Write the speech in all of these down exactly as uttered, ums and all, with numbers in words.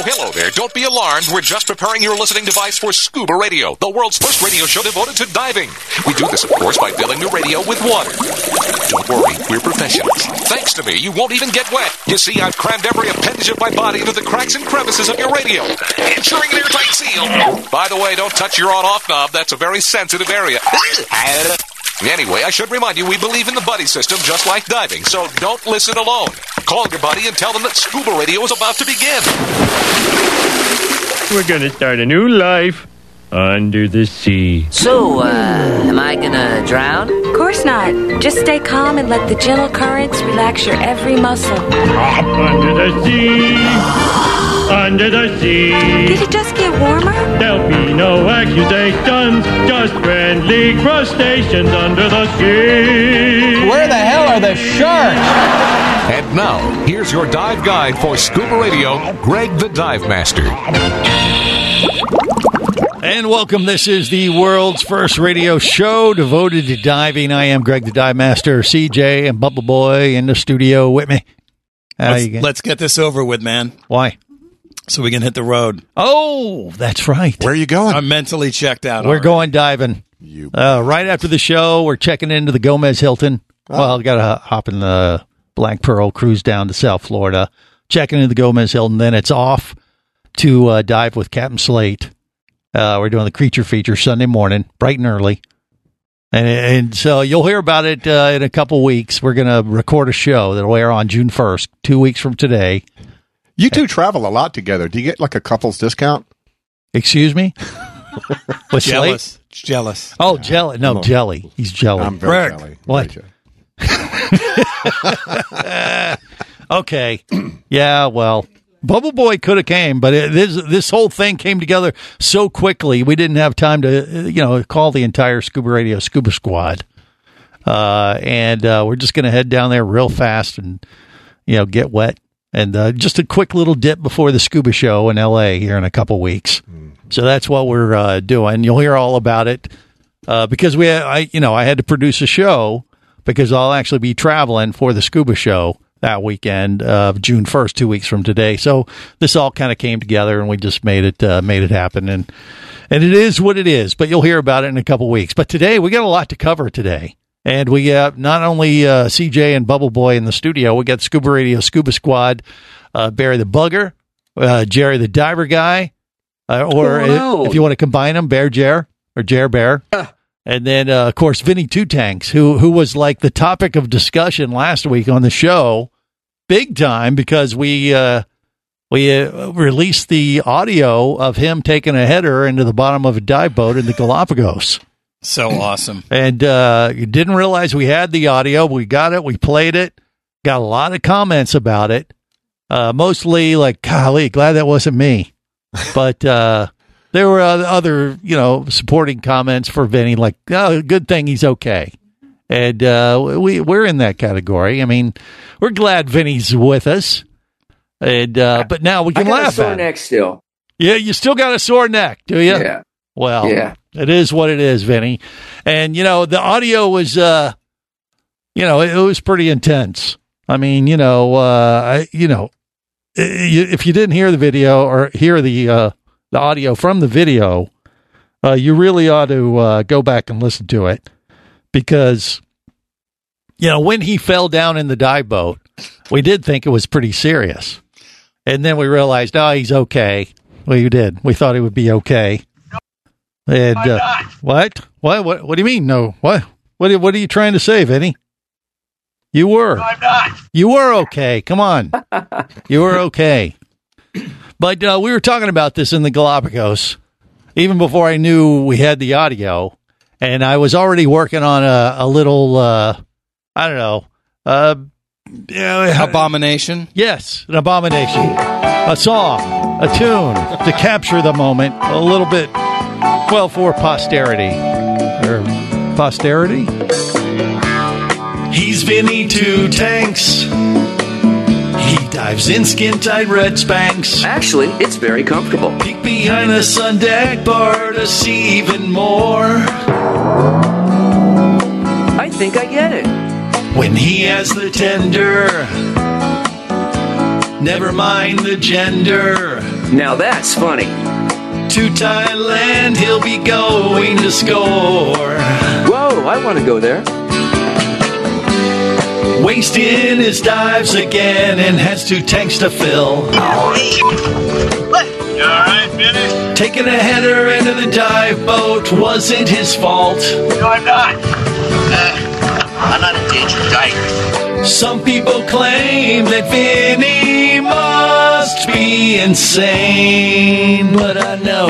Hello there. Don't be alarmed. We're just preparing your listening device for Scuba Radio, the world's first radio show devoted to diving. We do this, of course, by filling the radio with water. Don't worry, we're professionals. Thanks to me, you won't even get wet. You see, I've crammed every appendage of my body into the cracks and crevices of your radio, ensuring an airtight seal. By the way, don't touch your on-off knob. That's a very sensitive area. Anyway, I should remind you, we believe in the buddy system just like diving, so don't listen alone. Call your buddy and tell them that Scuba Radio is about to begin. We're gonna start a new life under the sea. So, uh, am I gonna drown? Of course not. Just stay calm and let the gentle currents relax your every muscle. Under the sea. Under the sea. Did it just get warmer? There'll be no accusations, just friendly crustaceans under the sea. Where the hell are the sharks? And now, here's your dive guide for Scuba Radio, Greg the Dive Master. And welcome. This is the world's first radio show devoted to diving. I am Greg the Dive Master. C J and Bubble Boy in the studio with me. How Let's, you get? let's get this over with, man. Why? So we can hit the road. Oh, that's right. Where are you going? I'm mentally checked out. We're already. going diving. You Uh, right after the show, we're checking into the Gomez Hilton. Oh. Well, got to hop in the Black Pearl cruise down to South Florida, checking into the Gomez Hilton. Then it's off to uh, dive with Captain Slate. Uh, we're doing the creature feature Sunday morning, bright and early. And, and so you'll hear about it uh, in a couple weeks. We're going to record a show that'll air on June first, two weeks from today. You two travel a lot together. Do you get like a couple's discount? Excuse me? With jealous. Slate? Jealous. Oh, jelly. No, I'm- jelly. He's jelly. I'm very Rick. jelly. What? Very jelly. Okay. Yeah, well, Bubble Boy could have came, but it, this this whole thing came together so quickly. We didn't have time to, uh, you know, call the entire Scuba Radio Scuba Squad. Uh, and uh, we're just going to head down there real fast and, you know, get wet. And uh, just a quick little dip before the scuba show in L A here in a couple weeks. So that's what we're uh, doing. You'll hear all about it uh, because we, I, you know, I had to produce a show because I'll actually be traveling for the scuba show that weekend of June first, two weeks from today. So this all kind of came together and we just made it, uh, made it happen. And, and it is what it is, but you'll hear about it in a couple weeks. But today we got a lot to cover today. And we have not only uh, C J and Bubble Boy in the studio, we got Scuba Radio Scuba Squad, uh, Barry the Bugger, uh, Jerry the Diver Guy, uh, or Oh, no. if you want to combine them, Bear Jer or Jer Bear. Uh. And then, uh, of course, Vinny Two Tanks, who who was like the topic of discussion last week on the show, big time, because we uh, we uh, released the audio of him taking a header into the bottom of a dive boat in the Galapagos. So awesome. And uh, you didn't realize we had the audio. We got it. We played it. Got a lot of comments about it. Uh, mostly like, golly, glad that wasn't me. But uh, there were other, you know, supporting comments for Vinny, like, oh, good thing he's okay. And uh, we, we're in that category. I mean, we're glad Vinny's with us. And uh, But now we I can got a laugh sore at it. neck still. Yeah, you still got a sore neck, do you? Yeah. Well, Yeah. it is what it is, Vinny. And, you know, the audio was, uh, you know, it, it was pretty intense. I mean, you know, uh, I, you know, i- if you didn't hear the video or hear the, uh, the audio from the video, uh, you really ought to uh, go back and listen to it because, you know, when he fell down in the dive boat, we did think it was pretty serious. And then we realized, oh, he's okay. We did. We thought he would be okay. And uh, what? What? What? What do you mean? No. What? What? What are you trying to say, Vinny? You were. I'm not. You were okay. Come on. You were okay. But uh, we were talking about this in the Galapagos even before I knew we had the audio, and I was already working on a, a little. Uh, I don't know. Uh, yeah, Abomination. Yes, an abomination. A song, a tune to capture the moment a little bit. Well, for posterity. Or posterity? He's Vinny Two Tanks. He dives in skin-tight red Spanx. Actually, it's very comfortable. Peek behind the sun deck bar to see even more. I think I get it. When he has the tender, never mind the gender. Now that's funny. To Thailand, he'll be going to score. Whoa, I want to go there. Wasting his dives again and has two tanks to fill. What? You alright, Vinny? Taking a header into the dive boat wasn't his fault. No, I'm not. Uh, I'm not a danger diver. Some people claim that Vinny must be insane, but I know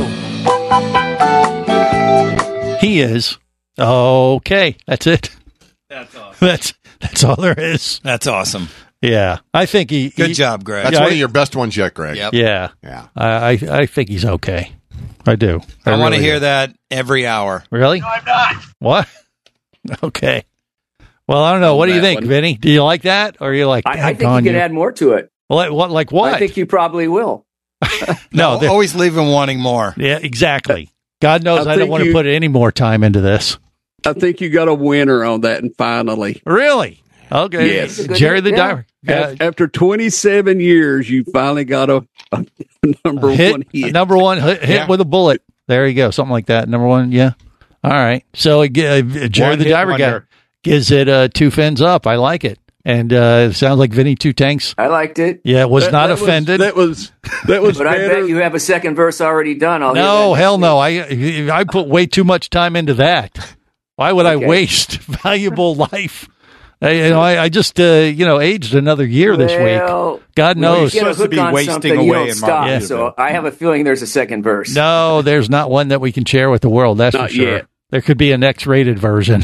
he is. Okay, that's it. That's awesome. That's that's all there is. That's awesome. Yeah, I think he. Good he, job, Greg. That's Yeah, one I- of your best ones yet, Greg. Yep. Yeah, Yeah. I I, I think he's okay. I do. I, want to really hear do. that every hour. Really? No, I'm not. What? Okay. Well, I don't know. What do you that think, one. Vinny? Do you like that, or are you like? I, I think "Daggone you can you." add more to it. What? What? Like what? I think you probably will. no. there- always leave him wanting more. yeah, exactly. God knows I I, don't think want to you- put any more time into this. I think you got a winner on that, and finally, Really? Okay. Yes. Jerry the Yeah. Diver. Af- after twenty-seven years, you finally got a, a number hit, one hit. Number one hit, hit Yeah. with a bullet. There you go. Something like that. Number one. Yeah. All right. So uh, Jerry One the hit Diver guy wonder. gives it uh, two fins up. I like it. And uh, it sounds like Vinny Two Tanks. I liked it. Yeah, was That- not that was- offended. that was that was But I better. bet you have a second verse already done. I'll hear no, that hell next no. I I put way too much time into that. Why would Okay. I waste valuable life? I, you know, I, I just uh, you know aged another year this Well, week. God Well, you knows. get a Supposed to hook be on wasting something, you away don't in stop. Margaritaville. So I have a feeling there's a second verse. No, there's not one that we can share with the world. That's Not for sure. yet. There could be an X-rated version.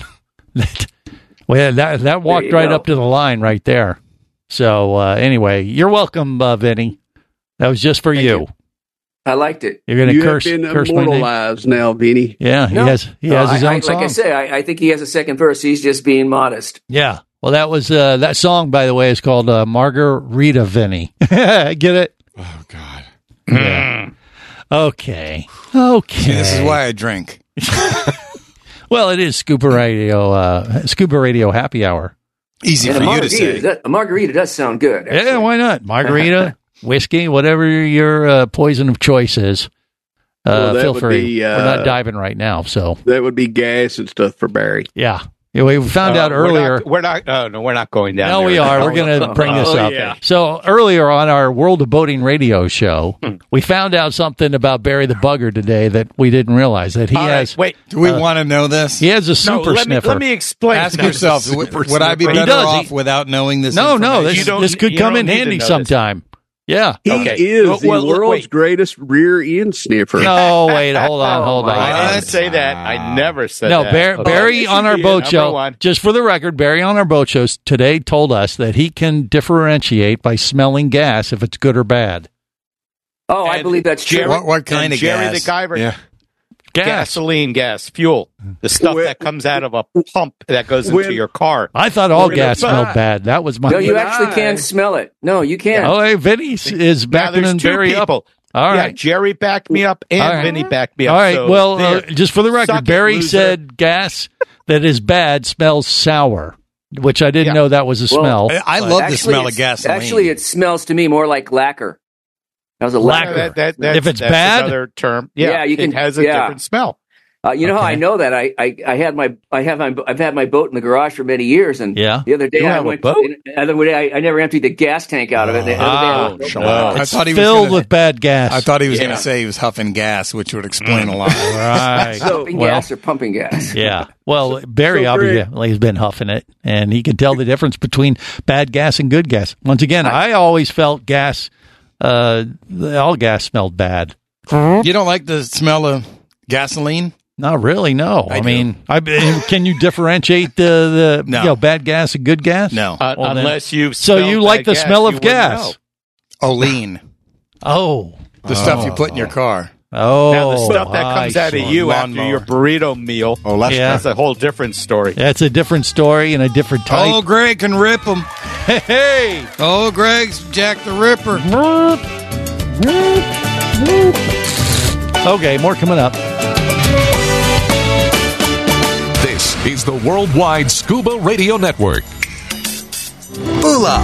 well, that that walked you right go. up to the line right there. So uh, anyway, you're welcome, uh, Vinny. That was just for you. you. I liked it. You're going to you curse, have been curse my name. immortalized now, Vinny. Yeah, he No. has. He No, has his I, own I, song. Like I say, I, I think he has a second verse. He's just being modest. Yeah. Well, that was uh, that song, by the way, is called uh, Margarita Vinny. Get it? Oh, God. Yeah. Okay. Okay. See, this is why I drink. Well, it is Scuba Radio. Uh, Scuba Radio Happy Hour. Easy And for a you to margarita, say. that- a margarita does sound good. Yeah, actually. why not? Margarita, whiskey, whatever your uh, poison of choice is. Uh, Well, that feel would free. be, We're uh, not diving right now, so That would be gas and stuff for Barry. yeah. Yeah, we found out Uh, we're earlier. not- We're not. Oh no, we're not going down. No, there. we are. We're going to bring this Oh, up. yeah. So earlier on our World of Boating radio show, we found out something about Barry the Bugger today that we didn't realize that he All right, has. wait. Do we want to know this? He has a No, super let me, sniffer. let me explain. Ask No, yourself, super w- would I be sniffer. He better does. off He- without knowing this no, no, information? this, You don't- this could you come don't in need to handy know this. sometime. Yeah. He Okay. is Well, the well, world's wait. greatest rear end sniffer. No, wait, hold on, hold on. I didn't What? say that. I never said No, that. Bar- Okay. Barry Yes, on you our did. boat Number show, one. just for the record, Barry on our boat shows today told us that he can differentiate by smelling gas if it's good or bad. Oh, I And believe that's true. Jerry- What- what kind and of Jerry gas? the Guyver, Yeah. Gas. gasoline, gas, fuel, the stuff Well- that comes out of a pump that goes into When- your car. I thought all We're gas gonna- smelled bad. That was my. No, you But actually I- can smell it. No, you can. Oh, hey, Vinny is Now backing there's and two Barry up. people. All Yeah, right. Jerry backed me up and All right. Vinny backed me up. All right. So well, uh, there. just for the record, Suck it, Barry loser. said gas that is bad smells sour, which I didn't Yeah. know that was a Well, smell. I I But- love the Actually, smell of it's- gasoline. Actually, it smells to me more like lacquer. That was a Lacquer. lacquer. That, that, that's, If it's that's bad? another term. Yeah, Yeah, you can- It has a yeah. different smell. Uh, you know how Okay. I know that? I, I, I had my I have my I've had my boat in the garage for many years, and Yeah. the other day You I have a went. boat? The other day I, I never emptied the gas tank out of it. The other day I Ah, went- no. I It's thought he was filled gonna- with bad gas. I thought he was Yeah. going to say he was huffing gas, which would explain a lot. right. pumping well, gas or pumping gas. yeah. Well, Barry So, Greg- obviously has been huffing it, and he can tell the difference between bad gas and good gas. Once again, I always felt gas, uh, all gas smelled bad. You don't like the smell of gasoline? Not really, no. I, I do. mean, I, can you differentiate the, the No. you know, bad gas and good gas? No. Uh, Well, then- unless you So you smelled like bad the gas, smell you of wouldn't gas? know. Olean. Oh. The stuff you put in your car. Oh. Now the stuff that I comes out of see. you Lawnmower. after your burrito meal, Oh, less Yeah. that's a whole different story. That's a different story and a different type. Oh, Greg can rip them. Hey! Oh, Greg's Jack the Ripper. Okay, more coming up. This is the Worldwide Scuba Radio Network. Bula,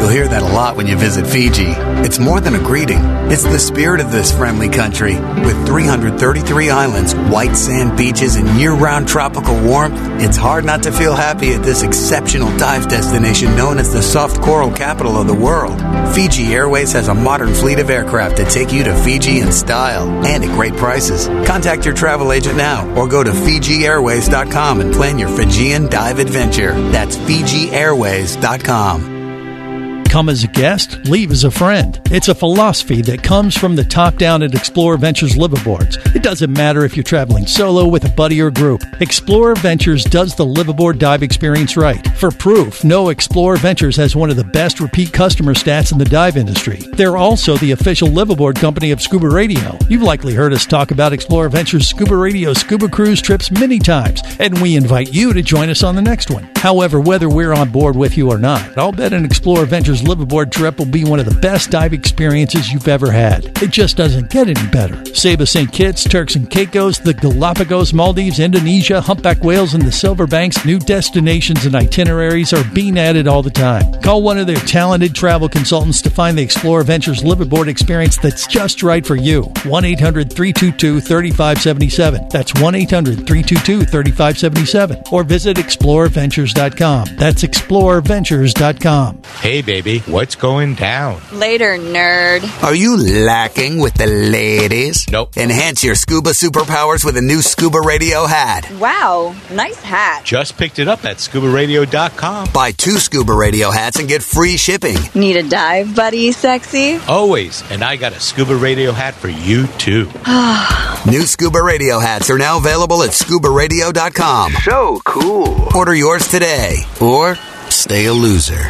You'll hear that a lot when you visit Fiji. It's more than a greeting. It's the spirit of this friendly country. With three hundred thirty-three islands, white sand beaches, and year-round tropical warmth, it's hard not to feel happy at this exceptional dive destination known as the soft coral capital of the world. Fiji Airways has a modern fleet of aircraft that take you to Fiji in style and at great prices. Contact your travel agent now or go to Fiji Airways dot com and plan your Fijian dive adventure. That's Fiji Airways dot com. Come as a guest, leave as a friend. It's a philosophy that comes from the top down at Explorer Ventures liveaboards. It doesn't matter if you're traveling solo, with a buddy, or group. Explorer Ventures does the liveaboard dive experience right. For proof, know Explorer Ventures has one of the best repeat customer stats in the dive industry. They're also the official liveaboard company of Scuba Radio. You've likely heard us talk about Explorer Ventures Scuba Radio scuba cruise trips many times, and we invite you to join us on the next one. However, whether we're on board with you or not, I'll bet an Explorer Ventures liveaboard trip will be one of the best dive experiences you've ever had. It just doesn't get any better. Saba Saint Kitts, Turks and Caicos, the Galapagos, Maldives, Indonesia, humpback whales, and the Silver Banks, new destinations and itineraries are being added all the time. Call one of their talented travel consultants to find the Explorer Ventures liveaboard experience that's just right for you. one eight hundred three two two three five seven seven. That's one eight hundred three two two three five seven seven. Or visit explorer ventures dot com. That's explorer ventures dot com. Hey, baby, what's going down? Later, nerd. Are you lacking with the ladies? Nope. Enhance your scuba superpowers with a new Scuba Radio hat. Wow, nice hat. Just picked it up at scuba radio dot com. Buy two Scuba Radio hats and get free shipping. Need a dive buddy, sexy? Always. And I got a Scuba Radio hat for you, too. New Scuba Radio hats are now available at scuba radio dot com. So cool. Order yours today. Or stay a loser.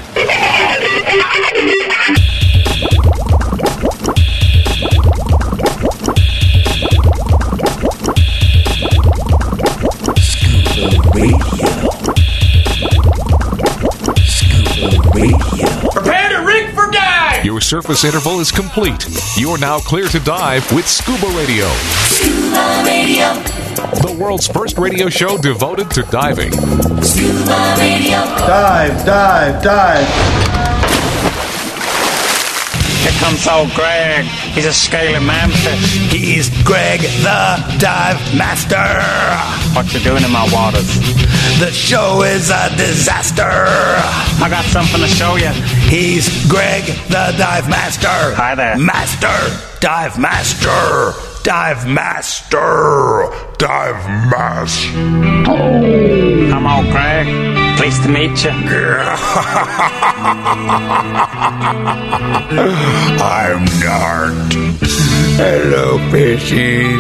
Prepare to rig for dive! Your surface interval is complete. You're now clear to dive with Scuba Radio. Scuba Radio. The world's first radio show devoted to diving. Scuba Radio. Dive, dive, dive. Here comes old Greg. He's a scaly manfish. He's Greg the Dive Master. What you doing in my waters? The show is a disaster. I got something to show you. He's Greg the Dive Master. Hi there. Master. Dive Master. Dive Master. Dive Master. I'm old Greg. Pleased to meet you. I'm Nart. Hello, fishies.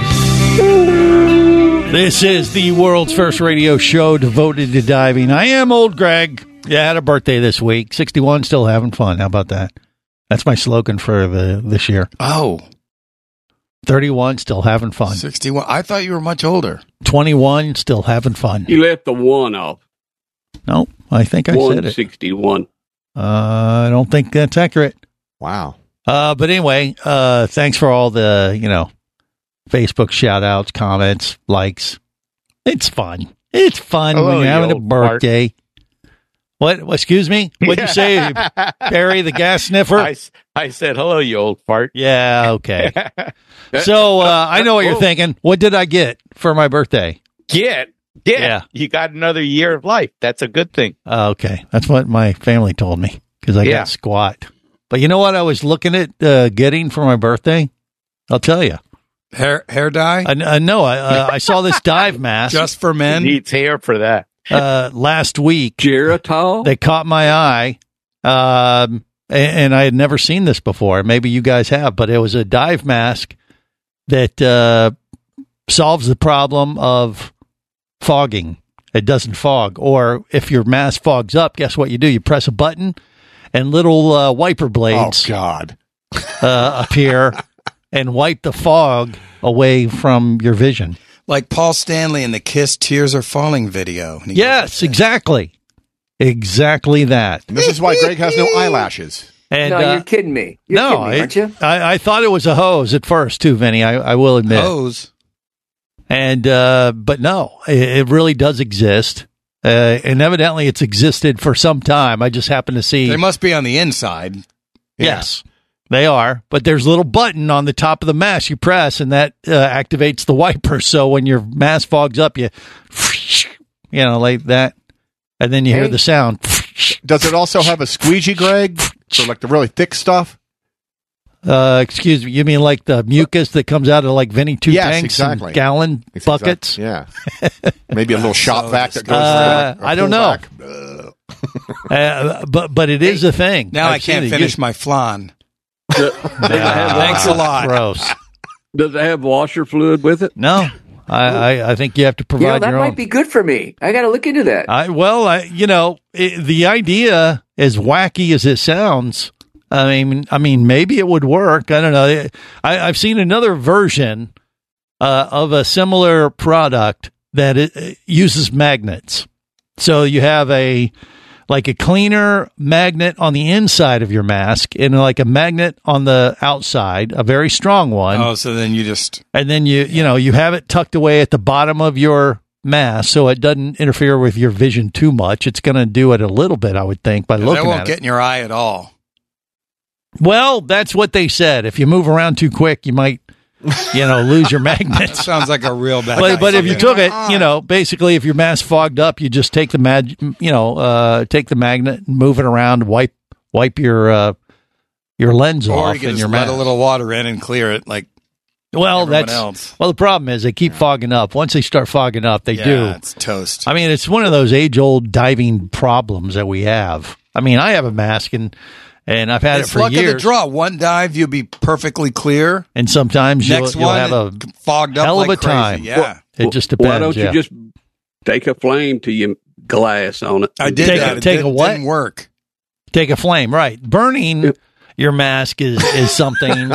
This is the world's first radio show devoted to diving. I am old Greg. Yeah, I had a birthday this week. sixty-one, still having fun. How about that? That's my slogan for the this year. Oh. thirty-one, still having fun. sixty-one. I thought you were much older. twenty-one, still having fun. You left the one off. No, I think I said it. one sixty-one. Uh, I don't think that's accurate. Wow. Uh, but anyway, uh, thanks for all the, you know, Facebook shout outs, comments, likes. It's fun. It's fun Hello, when you're having a old birthday. What? what? Excuse me? What'd you say, Barry, the gas sniffer? I, I said, hello, you old fart. Yeah, okay. So uh, I know what you're thinking. What did I get for my birthday? Get? Get? Yeah. You got another year of life. That's a good thing. Uh, okay. That's what my family told me because I Yeah. got squat. But you know what I was looking at uh, getting for my birthday? I'll tell you. Hair hair dye? Uh, uh, no, I, uh, I saw this dive mask. Just for men? Needs hair for that. Uh, last week. Geritol? They caught my eye. Um, and, and I had never seen this before. Maybe you guys have, but it was a dive mask that uh, solves the problem of fogging. It doesn't fog. Or if your mask fogs up, guess what you do? You press a button and little uh, wiper blades Oh, God. uh, appear and wipe the fog away from your vision. Like Paul Stanley in the Kiss Tears Are Falling video. And he Yes, exactly. Exactly that. And this is why Greg has no eyelashes. And, no, uh, you're kidding me. You're no, kidding me, it- aren't you? I, I thought it was a hose at first too, Vinny. I, I will admit. Hose. And uh, but no, it, it really does exist. Uh, and evidently it's existed for some time. I just happen to see. They must be on the inside. Yes, they are. But there's a little button on the top of the mask you press, and that uh, activates the wiper. So when your mask fogs up, you, you know, like that. And then you Hey. hear the sound. Does it also have a squeegee, Greg? For like the really thick stuff? Uh, excuse me, you mean like the mucus that comes out of like Vinny two Yes, tanks exactly. and gallon It's buckets? exact- yeah. Maybe a little shop vac that goes Uh, around. I don't know. uh, but but it is a thing. Now I've I can't seen it. finish You- my flan. Does it have Thanks a washer- lot. Gross. Does it have washer fluid with it? No, I, I, I think you have to You know, provide that your might own. be good for me. I got to look into that. I, well, I, you know, it, the idea, as wacky as it sounds, I mean, I mean, maybe it would work. I don't know. I, I've seen another version uh, of a similar product that it, it uses magnets. So you have a like a cleaner magnet on the inside of your mask and like a magnet on the outside, a very strong one. Oh, so then you just And then you, you know, you have it tucked away at the bottom of your mask so it doesn't interfere with your vision too much. It's going to do it a little bit, I would think, by that looking won't at get it. in your eye at all. Well, that's what they said. If you move around too quick, you might, you know, lose your magnets. Sounds like a real bad. But, but if you idea. took it, you know, basically, if your mask fogged up, you just take the mag, you know, uh, take the magnet, and move it around, wipe, wipe your uh, your lens or off you can and just your let mask. a little water in and clear it, like well, everyone that's else. well. The problem is they keep fogging up. Once they start fogging up, they yeah, do. it's toast. I mean, it's one of those age-old diving problems that we have. I mean, I have a mask and and I've had it's it for luck years. of the draw. One dive, you'll be perfectly clear. And sometimes you'll, Next you'll one, have a fogged up hell of like a time. crazy. Yeah, it just depends. Why don't yeah. you just take a flame to your glass on it? I did Take- that. It take did, a what? Didn't work. Take a flame, right? Burning your mask is is something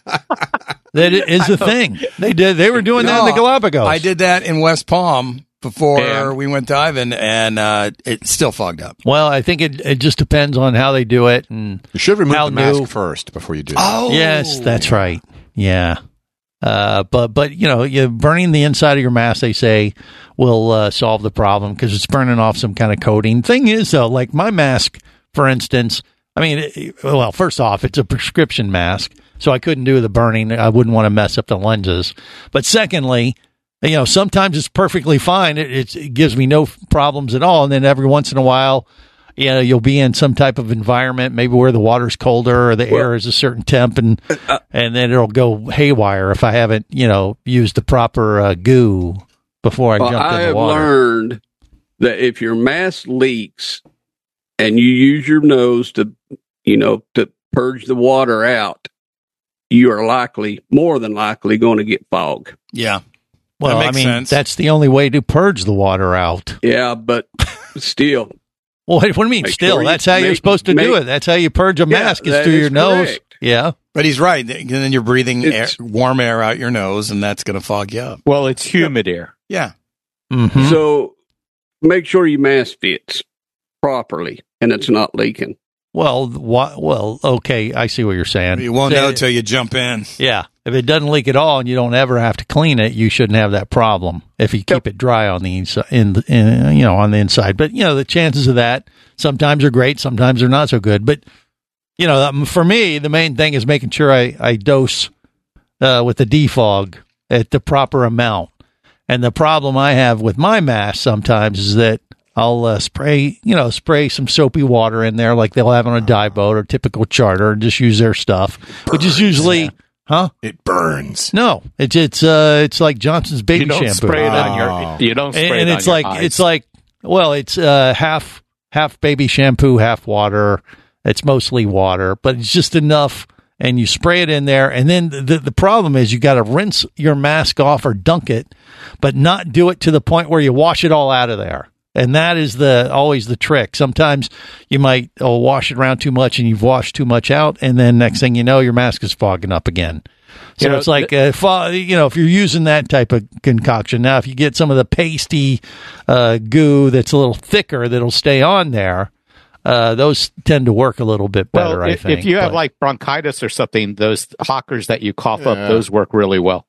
that is a thing. They did. They were doing that in the No, Galapagos. I did that in West Palm before Yeah. we went diving, and uh, it still fogged up. Well, I think it it just depends on how they do it, and You should remove how the mask new- first before you do Oh, that. Yes, that's right. Yeah. Uh, but, but, you know, you burning the inside of your mask, they say, will uh, solve the problem because it's burning off some kind of coating. Thing is, though, like my mask, for instance, I mean, it, well, first off, it's a prescription mask, so I couldn't do the burning. I wouldn't want to mess up the lenses. But secondly, you know, sometimes it's perfectly fine. It, it's, it gives me no problems at all. And then every once in a while, you know, you'll be in some type of environment, maybe where the water's colder or the air is a certain temp, and and then it'll go haywire if I haven't, you know, used the proper uh, goo before I Well, jump I in the have water. learned that if your mask leaks and you use your nose to, you know, to purge the water out, you are likely, more than likely, going to get fog. Yeah. Well, that I makes mean, sense. that's the only way to purge the water out. Yeah, but still. Well, what do you mean? Make Still, sure you that's how you're make- supposed to do make- it. That's how you purge a Yeah, mask is that through is your nose. correct. Yeah. But he's right. And then you're breathing air, It's- warm air out your nose, and that's going to fog you up. Well, it's humid air. Yeah. Mhm. So make sure your mask fits properly and it's not leaking. Well, wha- well, okay, I see what you're saying. You won't Say- know till you jump in. Yeah. If it doesn't leak at all and you don't ever have to clean it, you shouldn't have that problem if you keep it dry on the inside, in, the, in, you know, on the inside. But, you know, the chances of that sometimes are great, sometimes they're not so good. But, you know, um, for me, the main thing is making sure I, I dose uh, with the defog at the proper amount. And the problem I have with my mask sometimes is that I'll uh, spray, you know, spray some soapy water in there like they'll have on a dive boat or typical charter and just use their stuff, which is usually, huh? It burns. No, it's it's uh it's like Johnson's baby You don't shampoo. spray it on Oh. your. You don't spray and, it and on it's your like eyes. it's like well, it's uh half half baby shampoo, half water. It's mostly water, but it's just enough. And you spray it in there, and then the the problem is you got to rinse your mask off or dunk it, but not do it to the point where you wash it all out of there. And that is the always the trick. Sometimes you might oh, wash it around too much, and you've washed too much out, and then next thing you know, your mask is fogging up again. So You know, it's like uh, fo- you know, if you're using that type of concoction. Now, if you get some of the pasty uh, goo that's a little thicker, that'll stay on there. Uh, those tend to work a little bit better, well, I if, think. if you have but- like bronchitis or something, those hawkers that you cough Yeah. up, those work really well.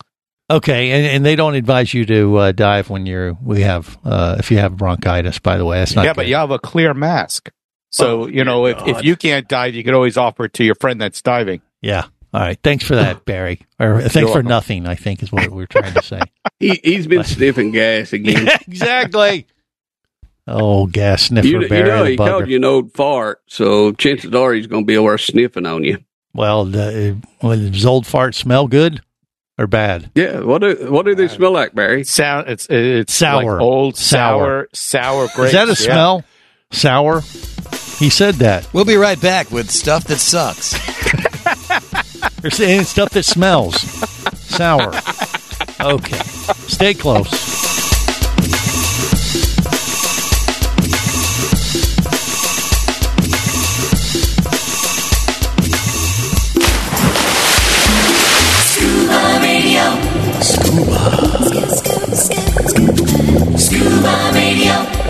Okay, and, and they don't advise you to uh, dive when you're we have uh, if you have bronchitis. By the way, that's not yeah, good. but you have a clear mask, so Oh, you know if, if you can't dive, you can always offer it to your friend that's diving. Yeah. All right. Thanks for that, Barry. Or thanks You're for welcome. nothing, I think is what we're trying to say. He, he's been sniffing gas again. Exactly. Oh, gas sniffer You, you Barry. know, the he bugger. called you an old fart, so chances are he's going to be over sniffing on you. Well, the, well, does old fart smell good or bad? Yeah. What do what do they smell like, Barry? Sound it's it's Sour. like old Sour. sour sour grapes. Is that a yeah. smell? Sour? He said that. We'll be right back with stuff that sucks. They're saying stuff that smells sour. Okay. Stay close. Scuba Radio. Scuba. Scuba Radio.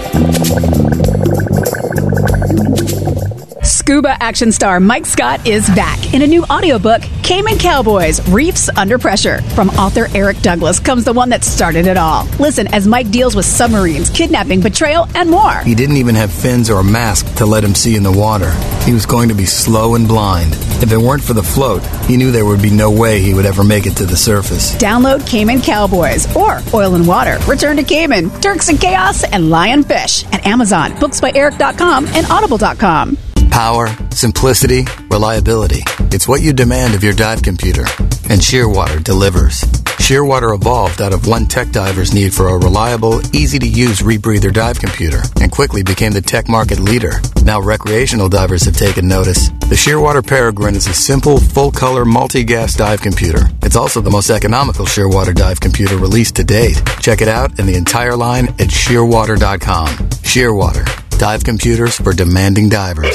Scuba action star Mike Scott is back in a new audiobook, Cayman Cowboys, Reefs Under Pressure. From author Eric Douglas comes the one that started it all. Listen as Mike deals with submarines, kidnapping, betrayal, and more. He didn't even have fins or a mask to let him see in the water. He was going to be slow and blind. If it weren't for the float, he knew there would be no way he would ever make it to the surface. Download Cayman Cowboys or Oil and Water, Return to Cayman, Turks and Chaos, and Lionfish at Amazon, books by eric dot com, and audible dot com. Power, simplicity, reliability. It's what you demand of your dive computer. And Shearwater delivers. Shearwater evolved out of one tech diver's need for a reliable, easy-to-use rebreather dive computer and quickly became the tech market leader. Now recreational divers have taken notice. The Shearwater Peregrine is a simple, full-color, multi-gas dive computer. It's also the most economical Shearwater dive computer released to date. Check it out and the entire line at shearwater dot com. Shearwater. Dive computers for demanding divers.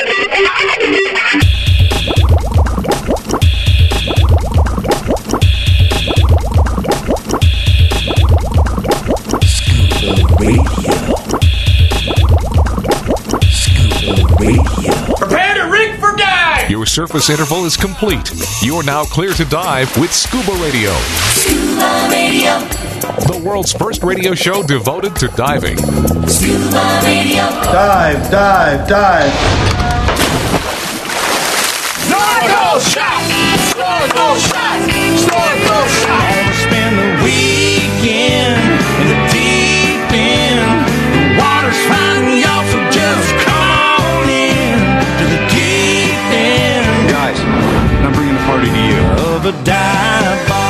Prepare to rig for dive! Your surface interval is complete. You're now clear to dive with Scuba Radio. Scuba Radio. The world's first radio show devoted to diving. Scuba Radio. Dive, dive, dive. Snorkel shot! Snorkel shot! Snorkel shot! Ever spend the weekend in the deep end? The water's finding y'all, so just come on in to the deep end. Guys, I'm bringing the party to you. Of a dive bar.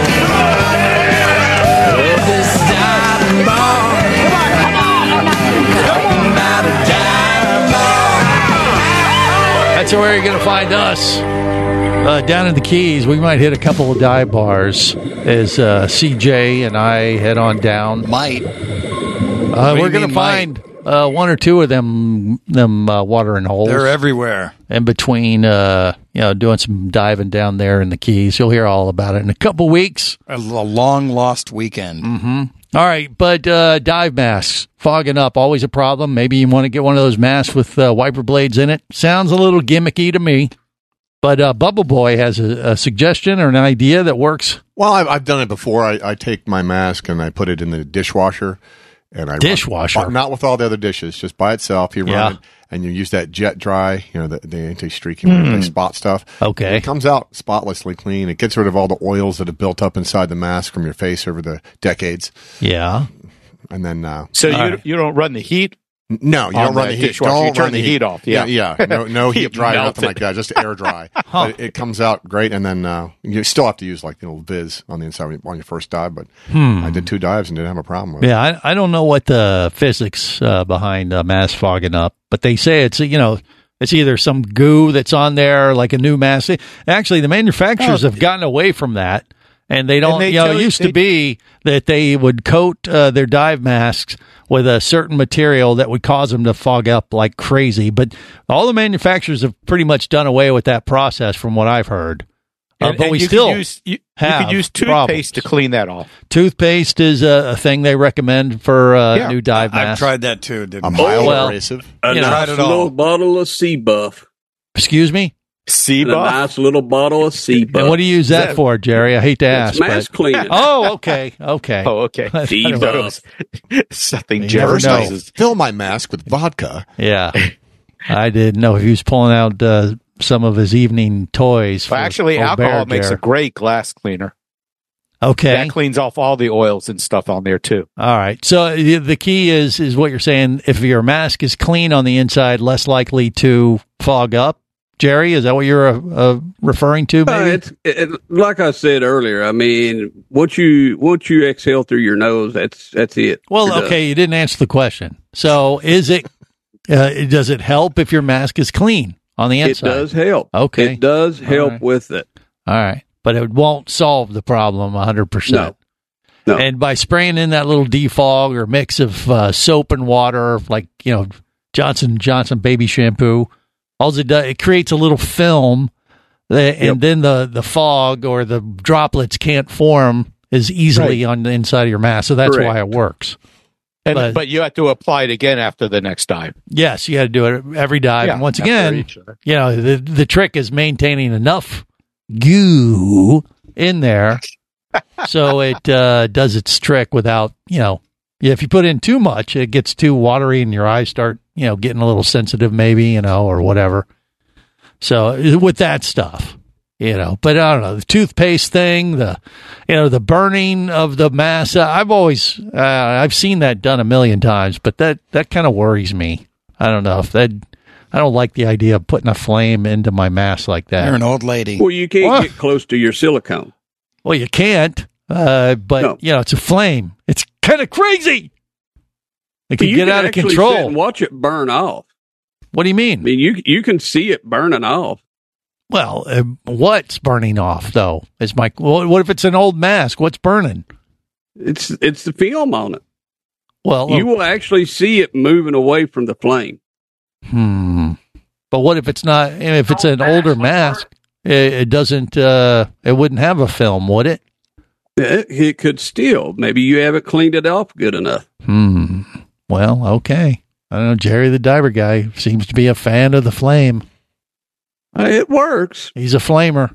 Of this diving bar. Come on, come on, talking about a dive bar. That's where you're going to find us. Uh, down in the Keys, we might hit a couple of dive bars as uh, C J and I head on down. Might. Uh, we're going to find uh, one or two of them them uh, watering holes. They're everywhere. In between, uh, you know, doing some diving down there in the Keys. You'll hear all about it in a couple weeks. A, a long lost weekend. Mm-hmm. All right, but uh, dive masks, fogging up, always a problem. Maybe you want to get one of those masks with uh, wiper blades in it. Sounds a little gimmicky to me. But uh, Bubble Boy has a, a suggestion or an idea that works. Well, I've, I've done it before. I, I take my mask and I put it in the dishwasher. And I Dishwasher? Run, not with all the other dishes, just by itself. You run Yeah. it, and you use that jet dry, you know, the, the anti-streaking, Mm. anti spot stuff. Okay. It comes out spotlessly clean. It gets rid of all the oils that have built up inside the mask from your face over the decades. Yeah. And then, uh, So you uh, you don't run the heat? no, you on don't run the the heat. dishwasher. Don't You turn run the heat off, Yeah, yeah. yeah. No, no You heat dry, melt nothing it. like that. Just air dry. But it, it comes out great, and then uh, you still have to use like the little Viz on the inside when you- on your first dive. But Hmm. I did two dives and didn't have a problem with it. Yeah, I, I don't know what the physics uh, behind uh, mask fogging up, but they say it's, you know, it's either some goo that's on there, like a new mask. Actually, the manufacturers Oh. have gotten away from that. And they don't, And they you know, tell it you- used they- to be that they would coat uh, their dive masks with a certain material that would cause them to fog up like crazy. But all the manufacturers have pretty much done away with that process from what I've heard. Uh, And- but and we you could still use, you, you have could use toothpaste problems. to clean that off. Toothpaste is a, a thing they recommend for uh, Yeah. new dive I've masks. tried that too. Didn't A I? mild well, abrasive. A You know, nice tried it little all. bottle of Sea Buff. Excuse me? Sea and a buff? nice little bottle of sea buff. And what do you use that for, Jerry? I hate to ask. It's mask but- cleaning. Oh, okay, okay. Oh, okay. I Sea don't know. buff. Something You Jerry never know. uses. Fill my mask with vodka. Yeah, I didn't know if he was pulling out uh, some of his evening toys. Well, for actually, old alcohol Bear makes Dare. a great glass cleaner. Okay. That cleans off all the oils and stuff on there, too. All right. So the the key is is what you're saying. If your mask is clean on the inside, less likely to fog up. Jerry, is that what you're uh, uh, referring to? Uh, Maybe. it's it, like I said earlier. I mean, once you once you exhale through your nose, that's that's it. Well, You're done. okay, you didn't answer the question. So, is it uh, does it help if your mask is clean on the It inside? does help. Okay. It does help right. with it. All right, but it won't solve the problem one hundred percent. No. No. And by spraying in that little defog or mix of uh, soap and water, like, you know, Johnson and Johnson baby shampoo, all it does, it creates a little film, that, and Yep. then the, the fog or the droplets can't form as easily on the inside of your mask. So that's Correct. why it works. And, But- but, you have to apply it again after the next dive. Yes, you got to do it every dive. Yeah, and once after again, each, uh, you know, the the trick is maintaining enough goo in there so it uh, does its trick without, you know, if you put in too much, it gets too watery and your eyes start, you know, getting a little sensitive maybe, you know, or whatever. So with that stuff, you know, but I don't know, the toothpaste thing, the, you know, the burning of the mask. uh, I've always, uh, I've seen that done a million times, but that, that kind of worries me. I don't know if that, I don't like the idea of putting a flame into my mask like that. You're an old lady. Well, you can't What? get close to your silicone. Well, you can't, uh, but, No. you know, it's a flame. It's kind of crazy. It But could you get can out of actually sit control. and watch it burn off. What do you I mean? mean, you you can see it burning off. Well, uh, what's burning off, though? Is my, well, what if it's an old mask? What's burning? It's it's the film on it. Well, You will actually see it moving away from the flame. Hmm. But what if it's not? If it's an older mask, it, it doesn't. Uh, it wouldn't have a film, would it? It, it could still. Maybe you haven't cleaned it off good enough. Hmm. Well, okay. I don't know. Jerry the diver guy seems to be a fan of the flame. Uh, It works. He's a flamer.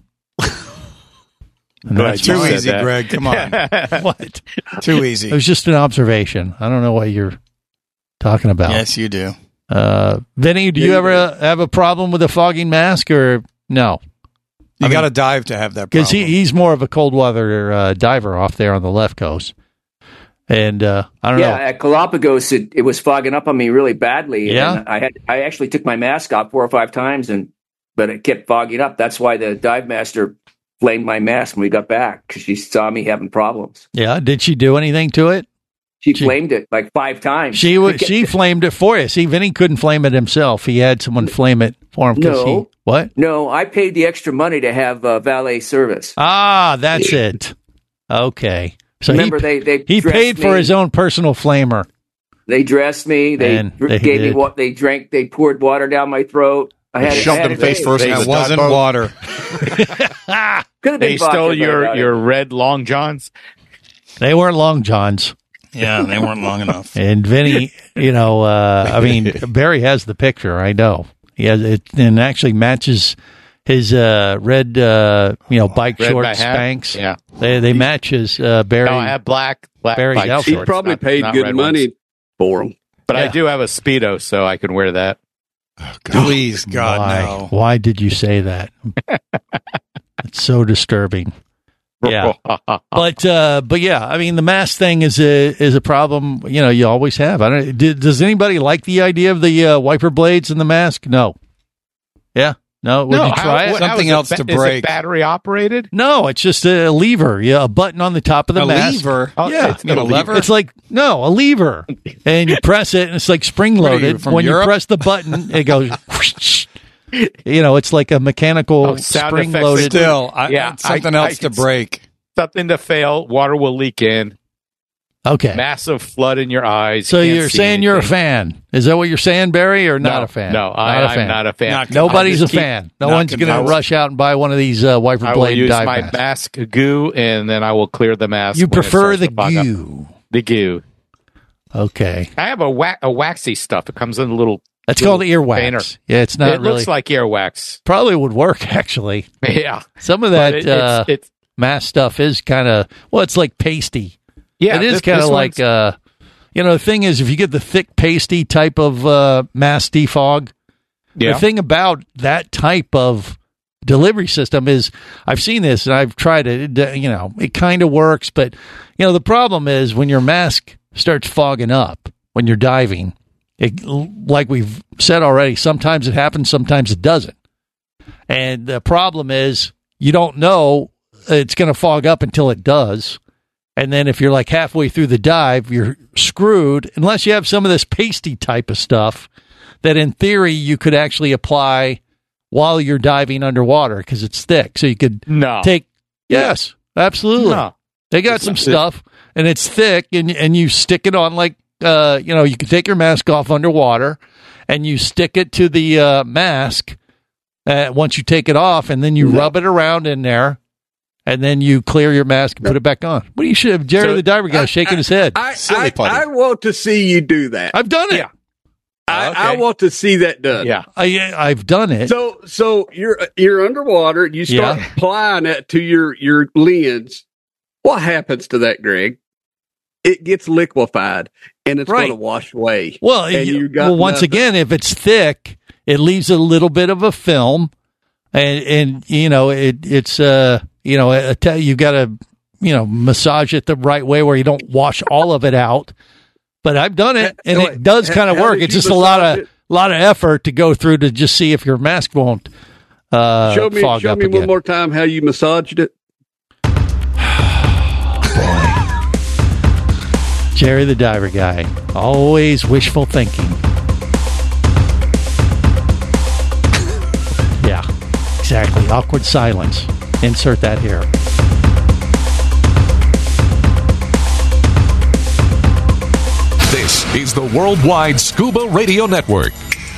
And Glad that's you Too why- said easy, that. Greg. Come on. What? Too It easy. was just an observation. I don't know what you're talking about. Yes, you do. Uh, Vinny, do Yeah, you you ever do. uh, have a problem with a fogging mask, or no? You I got to mean, dive to have that Because problem. he, he's more of a cold weather uh, diver off there on the left coast. And uh, I don't yeah, know. at Galapagos, it, it was fogging up on me really badly. Yeah? and I had I actually took my mask off four or five times, and but it kept fogging up. That's why the dive master flamed my mask when we got back, because she saw me having problems. Yeah, did she do anything to it? She, she flamed it like five times. She was she flamed it for you. See, Vinny couldn't flame it himself. He had someone flame it for him. 'Cause No. he, what? No, I paid the extra money to have uh, valet service. Ah, that's it. Okay. So Remember, he, they they he dressed paid for me. his own personal flamer. They dressed me. They, And dr- they gave me did. what they drank. They poured water down my throat. I had Shoved I had them it face made. first in That the wasn't dive boat. water. Could have been They vodka, stole but I your, doubt it. your red long johns. They weren't long johns. Yeah, they weren't long enough. And Vinny, you know, uh, I mean, Barry has the picture. I know he has it, and actually matches his uh, red, uh, you know, bike Red short hat? Spanx. Yeah. They they match his uh, Barry. No, I have black, black Barry's bike outfit. He shorts, probably not- paid not good red money ones. for them. But I Yeah. do have a Speedo, so I can wear that. Please, God, Why? no. Why did you say that? It's so disturbing. Yeah, but uh, but yeah, I mean, the mask thing is a is a problem. You know, you always have. I don't. Did, does anybody like the idea of the uh, wiper blades in the mask? No. Yeah. No. Would No, you try how- it? what- how Something is it else ba- to is it break. battery operated? No, it's just a lever. Yeah, a button on the top of the A mask. lever? Oh, Yeah, it's got a lever? It's like no, a lever, and you press it, and it's like spring What are you, loaded. from When Europe? you press the button, it goes. whoosh. You know, it's like a mechanical Oh, sound spring effects. loaded. Still, I, Yeah, something I- else I to can- break. Something to fail, water will leak in, Okay, massive flood in your eyes. so you can't you're see saying you're a anything. fan? Is that what you're saying, Barry, or not No, a fan? No, I, not a I'm fan. not a fan. Not Nobody's I'll a just keep- fan. No not one's going to convinced. rush out and buy one of these uh, wiper I will blade use dive my masks. mask goo, and then I will clear the mask. You when it prefer starts the to fog up. goo? The goo. Okay. I have a wa- a waxy stuff. It comes in a little That's called earwax. Banner. Yeah, it's not It really. looks like earwax. Probably would work, actually. Yeah. Some of that But it- uh, it's, it's mask stuff is kind of, well, it's like pasty. Yeah, it is this- kind of this like, one's- uh, you know, the thing is, if you get the thick pasty type of uh, mask defog, Yeah. the thing about that type of delivery system is, I've seen this and I've tried it, it you know, it kind of works, but, you know, the problem is when your mask starts fogging up when you're diving, it, like we've said already, sometimes it happens, sometimes it doesn't. And the problem is you don't know it's going to fog up until it does. And then if you're like halfway through the dive, you're screwed unless you have some of this pasty type of stuff that in theory you could actually apply while you're diving underwater because it's thick. So you could no. take, yes, absolutely. No. They got some stuff and it's thick and, and you stick it on like, uh, you know, you can take your mask off underwater and you stick it to the uh, mask uh, once you take it off and then you Yeah. rub it around in there. And then you clear your mask and put it back on. What do you should Jerry So, the diver guy I- shaking I- his head? I, I, I want to see you do that. I've done it. Yeah. I, Okay. I want to see that done. Yeah. I, I've done it. So so you're you're underwater. You start Yeah. applying it to your your lens. What happens to that, Greg? It gets liquefied and it's Right. going to wash away. Well, and you- you got well, once nothing. again, if it's thick, it leaves a little bit of a film, and and you know it it's uh you know I tell you got to you know massage it the right way where you don't wash all of it out. But I've done it, and Wait, it does kind of how work. did It's you just a lot massage of it? lot of effort to go through to just see if your mask won't uh, show me fog show up me again. one more time how you massaged it. Jerry the diver guy, always wishful thinking. Yeah, exactly. Awkward silence. Insert that here. This is the Worldwide Scuba Radio Network.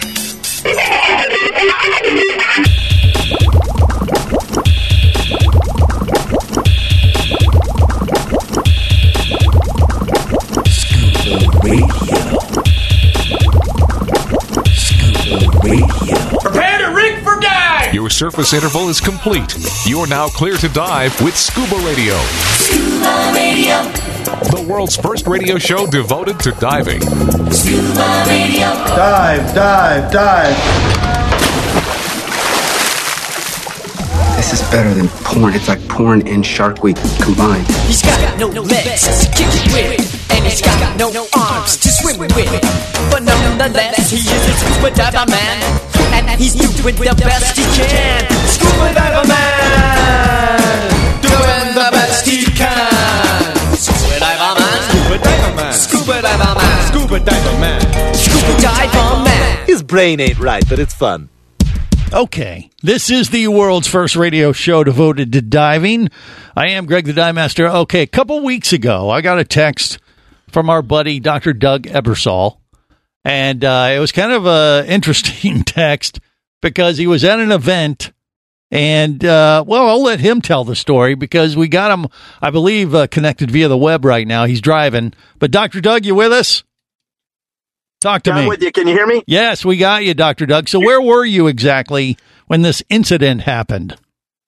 Prepare to rig for dive! Your surface interval is complete. You're now clear to dive with Scuba Radio. Scuba Radio. The world's first radio show devoted to diving. Scuba Radio. Dive, dive, dive. This is better than porn. It's like porn and Shark Week combined. He's got no legs to kick it with, and he's got no arms to swim with. But nonetheless, he is a scuba diver man, and he's doing the best he can. Scuba diver man, doing the best he can. Scuba diver man, scuba diver man, scuba diver man, scuba diver man, scuba diver man. His brain ain't right, but it's fun. Okay, this is the world's first radio show devoted to diving. I am Greg the Dive Master. Okay, a couple weeks ago, I got a text from our buddy, Doctor Doug Ebersol, and uh, it was kind of an interesting text because he was at an event, and, uh, well, I'll let him tell the story because we got him, I believe, uh, connected via the web right now. He's driving. But, Doctor Doug, you with us? Talk to yeah, me. I'm with you. Can you hear me? Yes, we got you, Doctor Doug. So where were you exactly when this incident happened?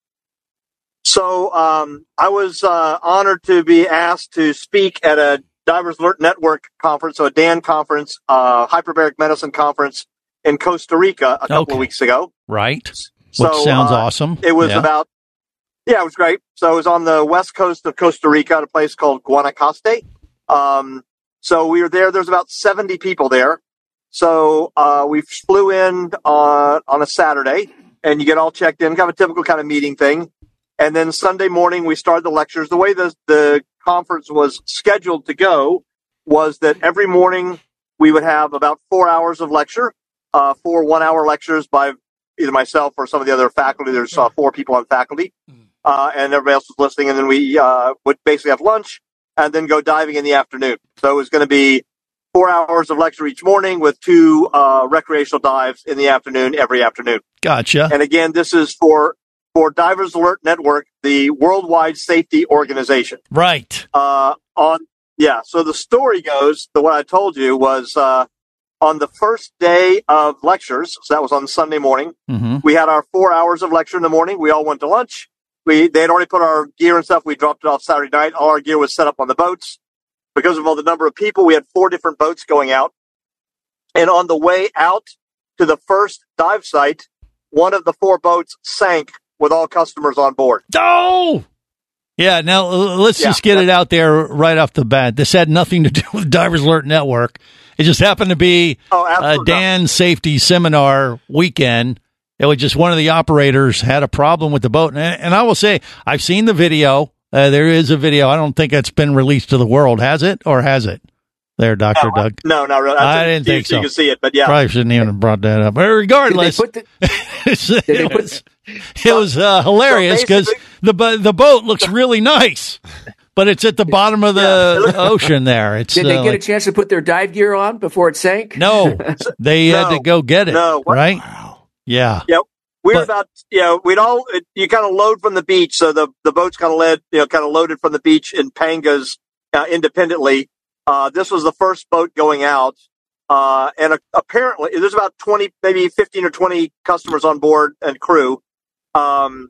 So um, I was uh, honored to be asked to speak at a Divers Alert Network conference, so a D A N conference, uh, hyperbaric medicine conference in Costa Rica a couple Okay. of weeks ago. Right. So, Which sounds uh, awesome. It was Yeah. about, yeah, it was great. So it was on the west coast of Costa Rica at a place called Guanacaste. Um, so we were there. There's about seventy people there. So uh, we flew in on, on a Saturday, and you get all checked in, kind of a typical kind of meeting thing. And then Sunday morning, we started the lectures. The way the, the conference was scheduled to go was that every morning we would have about four hours of lecture, uh, four one-hour lectures by either myself or some of the other faculty. There's uh, four people on faculty, uh, and everybody else was listening. And then we uh, would basically have lunch and then go diving in the afternoon. So it was going to be four hours of lecture each morning with two uh, recreational dives in the afternoon every afternoon. Gotcha. And again, this is for for Divers Alert Network, the worldwide safety organization. Right. Uh, on yeah. So the story goes, the what I told you was uh, on the first day of lectures, so that was on Sunday morning, Mm-hmm. we had our four hours of lecture in the morning. We all went to lunch. We They had already put our gear and stuff. We dropped it off Saturday night. All our gear was set up on the boats. Because of all the number of people, we had four different boats going out. And on the way out to the first dive site, one of the four boats sank with all customers on board. Oh! Yeah, now uh, let's Yeah, just get it out there right off the bat. This had nothing to do with Divers Alert Network. It just happened to be Oh, a absolutely. Dan Safety Seminar weekend. It was just one of the operators had a problem with the boat. And, and I will say, I've seen the video. Uh, there is a video. I don't think it's been released to the world. Has it? Or has it? There, Doctor No, Doug. No, not really. I didn't you, think so. You can see it, but yeah. Probably shouldn't even have brought that up. But regardless, Did they put the, did they it put, was, it was uh, hilarious because basically- the bo- the boat looks really nice, but it's at the bottom of the ocean there. It's did they uh, get like- a chance to put their dive gear on before it sank? no, they had No, to go get it. no. Right? Yeah. Yep. We were But- about, you know, we'd all, you kind of load from the beach. So the, the boats kind of led, you know, kind of loaded from the beach in Pangas uh, independently. Uh, this was the first boat going out. Uh, and uh, apparently there's about twenty, maybe fifteen or twenty customers on board and crew. Um,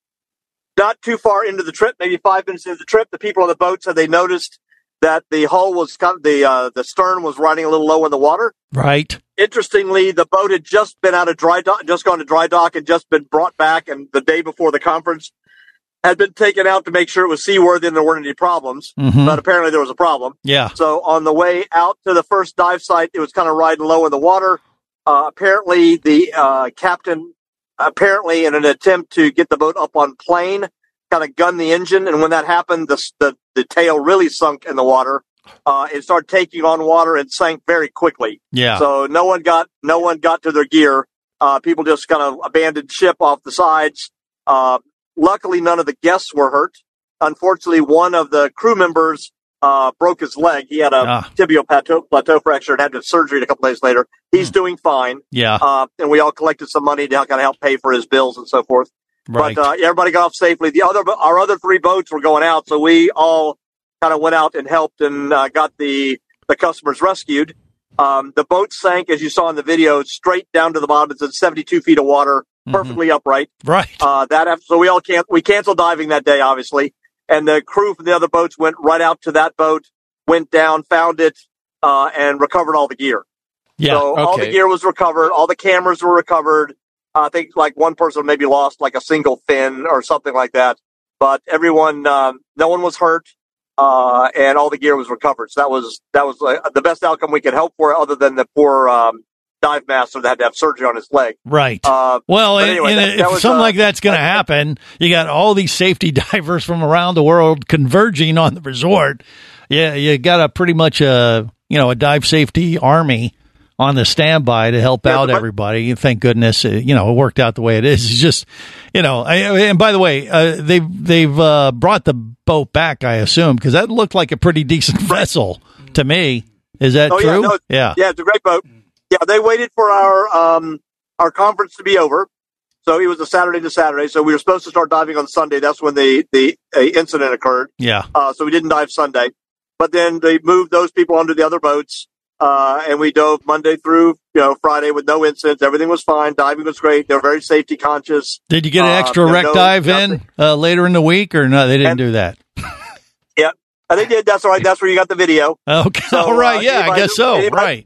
not too far into the trip, maybe five minutes into the trip, the people on the boat said they noticed that the hull was kind of, the, uh, the stern was riding a little low in the water. Right. Interestingly, the boat had just been out of dry dock, just gone to dry dock and just been brought back. And the day before the conference had been taken out to make sure it was seaworthy and there weren't any problems. Mhm. But apparently there was a problem. Yeah. So on the way out to the first dive site, it was kind of riding low in the water. Uh, apparently the uh, captain, apparently in an attempt to get the boat up on plane, kind of gunned the engine. And when that happened, the, the, the tail really sunk in the water. Uh, it started taking on water and sank very quickly. Yeah. So no one got no one got to their gear. Uh, people just kind of abandoned ship off the sides. Uh, luckily, none of the guests were hurt. Unfortunately, one of the crew members uh, broke his leg. He had a Ah. tibial plateau, plateau fracture and had to have surgery a couple days later. He's doing fine. Yeah. Uh, and we all collected some money to kind of help pay for his bills and so forth. Right. But uh, everybody got off safely. The other our other three boats were going out, so we all kind of went out and helped and uh, got the, the customers rescued. Um, the boat sank, as you saw in the video, straight down to the bottom. It's at seventy-two feet of water, perfectly upright. Right. Uh, that so we all can't we canceled diving that day, obviously, and the crew from the other boats went right out to that boat, went down, found it, uh, and recovered all the gear. Yeah. So all the Okay. gear was recovered, all the cameras were recovered. Uh, I think like one person maybe lost like a single fin or something like that, but everyone, um, no one was hurt. Uh, and all the gear was recovered. So that was, that was uh, the best outcome we could hope for, other than the poor, um, dive master that had to have surgery on his leg. Right. Uh, Well, but and, anyway, and that- if that was, something uh, like that's going to happen, you got all these safety divers from around the world converging on the resort. Yeah, you got a pretty much a you know a dive safety army on the standby to help Yeah, out but- everybody. And thank goodness, uh, you know, it worked out the way it is. It's just, you know, I, and by the way, uh, they've they've uh, brought the boat back, I assume, because that looked like a pretty decent vessel to me. Is that Oh, true? yeah, no, yeah. yeah, it's a great boat. Yeah, they waited for our um, our conference to be over. So it was a Saturday to Saturday. So we were supposed to start diving on Sunday. That's when the the uh, incident occurred. Yeah. Uh, so we didn't dive Sunday. But then they moved those people onto the other boats, uh, and we dove Monday through you know Friday with no incidents. Everything was fine. Diving was great. They were very safety conscious. Did you get an Uh, extra you know, wreck no- dive in nothing. uh, later in the week, or no? They didn't And- do that. Yeah, I think they did. That's all right. That's where you got the video. Okay, So, all right, uh, yeah, I anybody- guess so. anybody- Right.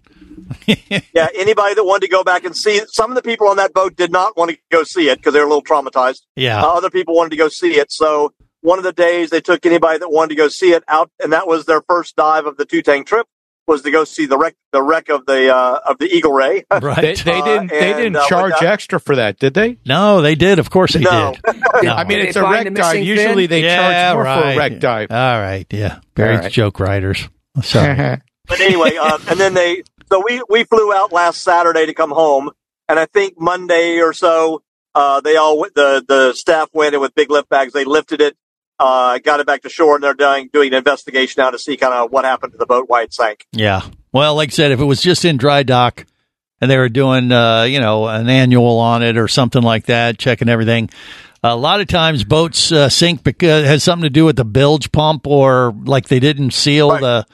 Yeah, anybody that wanted to go back and see it. Some of the people on that boat did not want to go see it because they were a little traumatized. Yeah. Uh, other people wanted to go see it. So one of the days they took anybody that wanted to go see it out, and that was their first dive of the two tank trip, was to go see the wreck, the wreck of the uh, of the Eagle Ray. Right. They, they Uh, didn't. They and, didn't uh, with charge that- extra for that, did they? No, they did. Of course they No. did. No. I mean, Did it's they a find wreck the dive. missing Usually fin? they yeah, charge more right. for a wreck dive. All right, yeah. Very All right. joke writers. Sorry. But anyway, uh, and then they, so we, we flew out last Saturday to come home. And I think Monday or so, uh, they all, went- the, the staff went in with big lift bags. They lifted it, uh, got it back to shore, and they're doing, doing an investigation now to see kind of what happened to the boat, why it sank. Yeah. Well, like I said, if it was just in dry dock and they were doing, uh, you know, an annual on it or something like that, checking everything, a lot of times boats uh, sink because it has something to do with the bilge pump, or like they didn't seal Right. the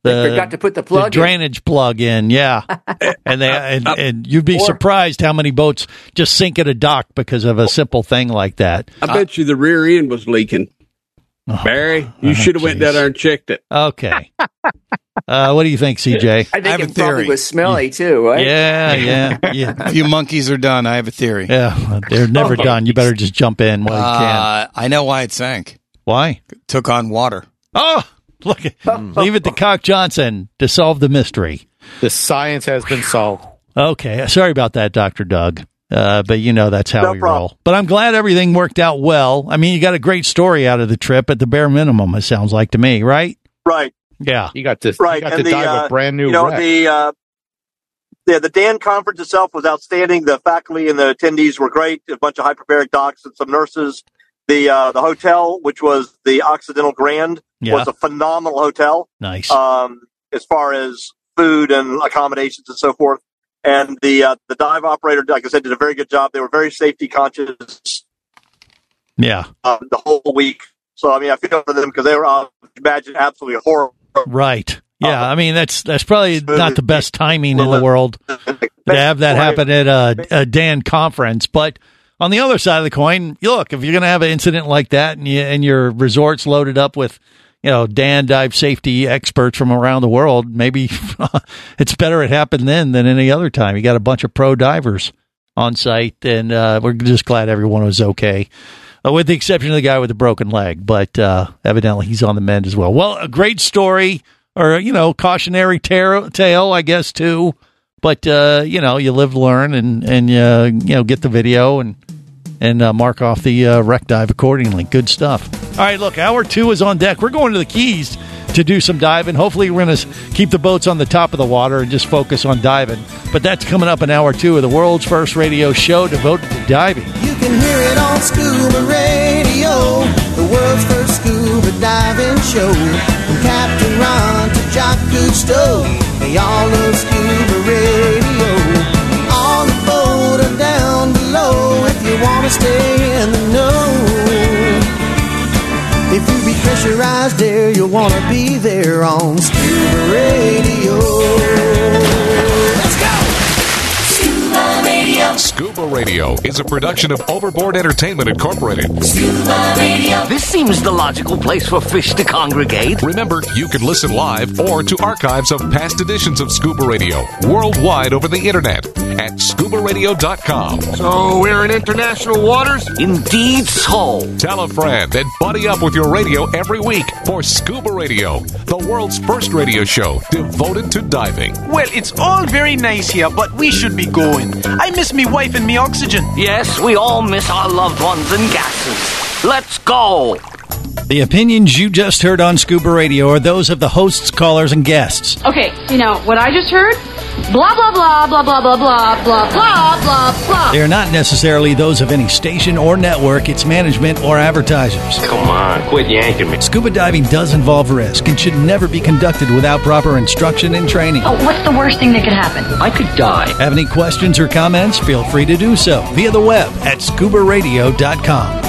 The, forgot to put the plug the drainage in. plug in, yeah. and they and, and you'd be or, surprised how many boats just sink at a dock because of a simple thing like that. I bet you the rear end was leaking. Oh, Barry, you oh, should have went down there and checked it. Okay. Uh, what do you think, C J? I think I it probably was smelly, too, right? Yeah, yeah. yeah. A few monkeys are done. I have a theory. Yeah, they're never oh, done. You better just jump in while uh, you can. I know why it sank. Why? It took on water. Oh, look. Leave it to Cock Johnson to solve the mystery. The science has been solved. Okay. Sorry about that, Doctor Doug. Uh, but, you know, that's how no we problem. roll. But I'm glad everything worked out well. I mean, you got a great story out of the trip at the bare minimum, it sounds like to me, right? Right. Yeah. You got to, right. you got and to the, dive uh, a brand new you know, wreck. the, uh, the, the D A N conference itself was outstanding. The faculty and the attendees were great. A bunch of hyperbaric docs and some nurses. The uh, the hotel, which was the Occidental Grand, yeah. was a phenomenal hotel. Nice. Um, as far as food and accommodations and so forth. And the uh, the dive operator, like I said, did a very good job. They were very safety conscious. Yeah. Uh, the whole week. So, I mean, I feel for them because they were, uh, imagine, absolutely horrible. Right. Yeah. Uh, I mean, that's that's probably not the best timing in the world to have that happen at a, a D A N conference. But on the other side of the coin, look, if you're going to have an incident like that and, you, and your resort's loaded up with, you know, D A N dive safety experts from around the world, maybe it's better it happened then than any other time. You got a bunch of pro divers on site, and uh, we're just glad everyone was okay, uh, with the exception of the guy with the broken leg. But uh, evidently he's on the mend as well. Well, a great story, or, you know, cautionary tar- tale, I guess, too. But, uh, you know, you live, learn, and, and uh, you know, get the video and and uh, mark off the uh, wreck dive accordingly. Good stuff. All right, look, hour two is on deck. We're going to the Keys to do some diving. Hopefully we're going to keep the boats on the top of the water and just focus on diving. But that's coming up in hour two of the world's first radio show devoted to diving. You can hear it on Scuba Radio, the world's first scuba diving show. From Captain Ron to Jock Cousteau, they all love Scuba Radio. On the boat or down below, if you want to stay in the know. If you be pressurized there, you'll want to be there on Scuba Radio. Let's go! Scuba Radio. Scuba Radio is a production of Overboard Entertainment Incorporated. Scuba Radio. This seems the logical place for fish to congregate. Remember, you can listen live or to archives of past editions of Scuba Radio worldwide over the internet at scuba radio dot com. So we're in international waters? Indeed so. Tell a friend and buddy up with your radio every week for Scuba Radio, the world's first radio show devoted to diving. Well, it's all very nice here, but we should be going. I miss me wife and me oxygen. Yes, we all miss our loved ones and gases. Let's go. The opinions you just heard on Scuba Radio are those of the hosts, callers, and guests. Okay, you know, what I just heard? Blah, blah, blah, blah, blah, blah, blah, blah, blah, blah, blah. They are not necessarily those of any station or network, its management, or advertisers. Come on, quit yanking me. Scuba diving does involve risk and should never be conducted without proper instruction and training. Oh, what's the worst thing that could happen? I could die. Have any questions or comments? Feel free to do so via the web at scuba radio dot com.